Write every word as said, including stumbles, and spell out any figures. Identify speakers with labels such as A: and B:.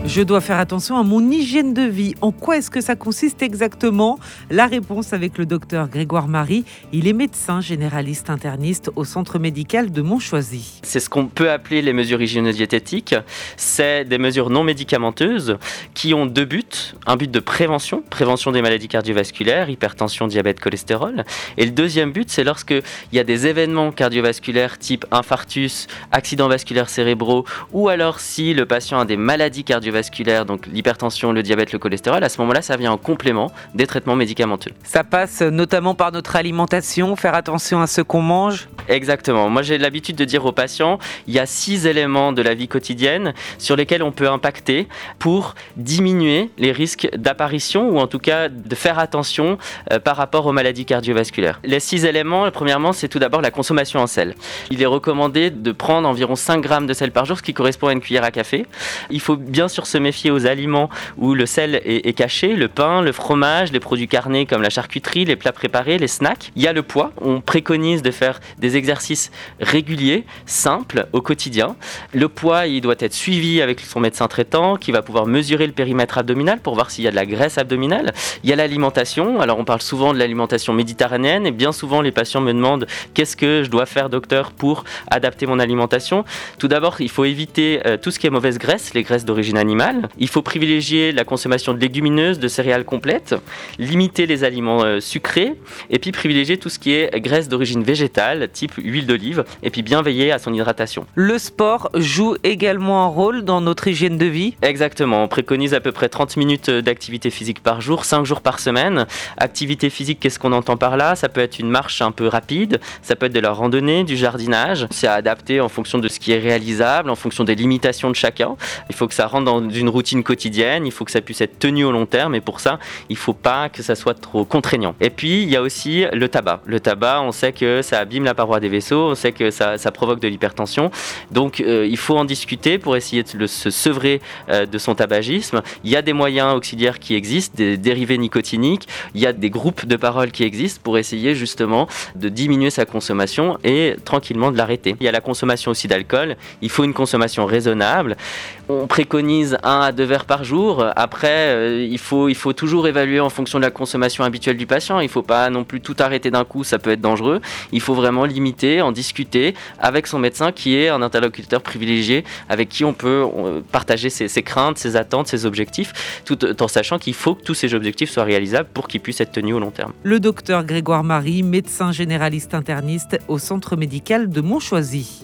A: Je dois faire attention à mon hygiène de vie. En quoi est-ce que ça consiste exactement? La réponse avec le docteur Grégoire Marie. Il est médecin généraliste interniste au centre médical de Montchoisy.
B: C'est ce qu'on peut appeler les mesures hygiéno-diététiques. C'est des mesures non médicamenteuses qui ont deux buts. Un but de prévention, prévention des maladies cardiovasculaires, hypertension, diabète, cholestérol. Et le deuxième but, c'est lorsqu'il y a des événements cardiovasculaires type infarctus, accidents vasculaires cérébraux, ou alors si le patient a des maladies cardiovasculaires, donc l'hypertension, le diabète, le cholestérol, à ce moment-là, ça vient en complément des traitements médicamenteux.
A: Ça passe notamment par notre alimentation, faire attention à ce qu'on mange.
B: Exactement. Moi, j'ai l'habitude de dire aux patients, il y a six éléments de la vie quotidienne sur lesquels on peut impacter pour diminuer les risques d'apparition ou en tout cas de faire attention euh, par rapport aux maladies cardiovasculaires. Les six éléments, premièrement, c'est tout d'abord la consommation en sel. Il est recommandé de prendre environ cinq grammes de sel par jour, ce qui correspond à une cuillère à café. Il faut bien sûr se méfier aux aliments où le sel est, est caché, le pain, le fromage, les produits carnés comme la charcuterie, les plats préparés, les snacks. Il y a le poids. On préconise de faire des exercices réguliers, simples, au quotidien. Le poids, il doit être suivi avec son médecin traitant qui va pouvoir mesurer le périmètre abdominal pour voir s'il y a de la graisse abdominale. Il y a l'alimentation. Alors on parle souvent de l'alimentation méditerranéenne et bien souvent les patients me demandent qu'est-ce que je dois faire, docteur, pour adapter mon alimentation. Tout d'abord, il faut éviter euh, tout ce qui est mauvaise graisse, les graisses d'origine animale. Il faut privilégier la consommation de légumineuses, de céréales complètes, limiter les aliments euh, sucrés et puis privilégier tout ce qui est graisse d'origine végétale, type huile d'olive, et puis bien veiller à son hydratation.
A: Le sport joue également un rôle dans notre hygiène de vie?
B: Exactement, on préconise à peu près trente minutes d'activité physique par jour, cinq jours par semaine. Activité physique, qu'est-ce qu'on entend par là? Ça peut être une marche un peu rapide, ça peut être de la randonnée, du jardinage. C'est à adapter en fonction de ce qui est réalisable, en fonction des limitations de chacun. Il faut que ça rentre dans une routine quotidienne, il faut que ça puisse être tenu au long terme et pour ça, il ne faut pas que ça soit trop contraignant. Et puis, il y a aussi le tabac. Le tabac, on sait que ça abîme la paroi des vaisseaux, on sait que ça, ça provoque de l'hypertension. Donc, euh, il faut en discuter pour essayer de le, se sevrer euh, de son tabagisme. Il y a des moyens auxiliaires qui existent, des dérivés nicotiniques. Il y a des groupes de parole qui existent pour essayer justement de diminuer sa consommation et tranquillement de l'arrêter. Il y a la consommation aussi d'alcool. Il faut une consommation raisonnable. On préconise un à deux verres par jour. Après, euh, il faut, il faut toujours évaluer en fonction de la consommation habituelle du patient. Il ne faut pas non plus tout arrêter d'un coup, ça peut être dangereux. Il faut vraiment limiter, en discuter avec son médecin qui est un interlocuteur privilégié avec qui on peut euh, partager ses, ses craintes, ses attentes, ses objectifs, tout en sachant qu'il faut que tous ces objectifs soient réalisables pour qu'ils puissent être tenus au long terme.
A: Le docteur Grégoire Marie, médecin généraliste interniste au centre médical de Montchoisy.